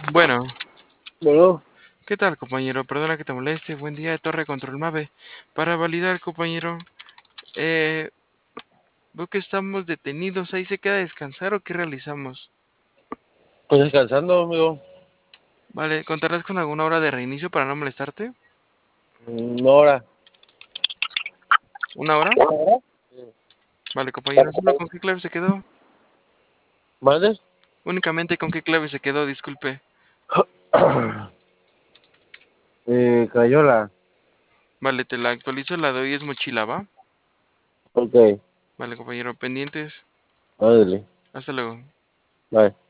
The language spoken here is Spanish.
Bueno, Bueno, ¿qué tal, compañero? Perdona que te moleste. Buen día de Torre Control Mave. Para validar, compañero, eh, veo que estamos detenidos. ¿Ahí se queda a descansar o qué realizamos? pues descansando, amigo. Vale, ¿contarás con alguna hora de reinicio para no molestarte? Una hora. ¿Una hora? Sí. Vale, compañero, ¿solo con qué clave se quedó? ¿Mande? Únicamente con qué clave se quedó, disculpe. Crayola. Vale, te la actualizo, la de hoy es mochila, ¿va? Ok, Vale, compañero, pendientes. ándale. Hasta luego. Bye.